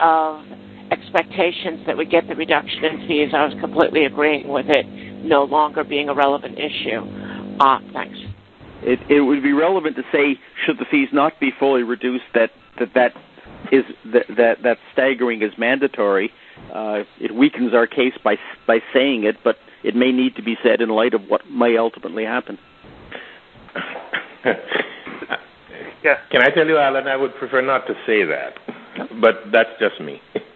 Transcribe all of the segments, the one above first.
of expectations that we get the reduction in fees, I was completely agreeing with it no longer being a relevant issue. Thanks. It would be relevant to say, should the fees not be fully reduced, that staggering is mandatory. It weakens our case by saying it, but it may need to be said in light of what may ultimately happen. Yeah. Can I tell you, Alan, I would prefer not to say that, but that's just me.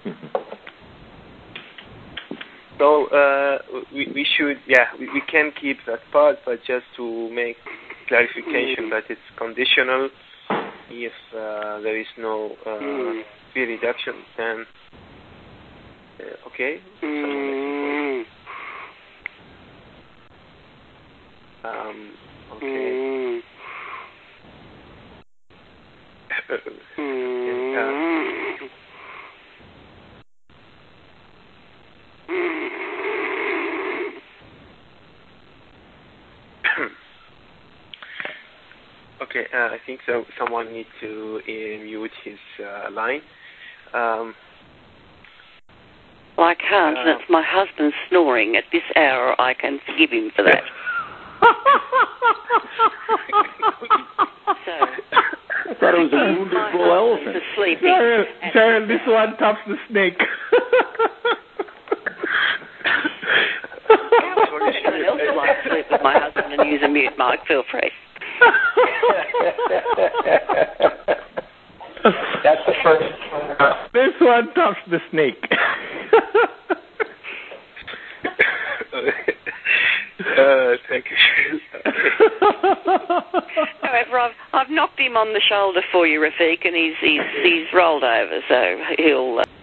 So we should, we can keep that part, but just to make clarification that it's conditional. If there is no fee reduction, then okay. Okay. Okay, I think so. Someone needs to mute his line. Well, I can't. That's my husband snoring at this hour. I can forgive him for that. I thought it was a wounded bull elephant. Cheryl, this one tops the snake. If anyone else would like to sleep with my husband and use a mute mic, feel free. That's the first. This one tops the snake. Thank you. However, I've knocked him on the shoulder for you, Rafiq, and he's rolled over, so he'll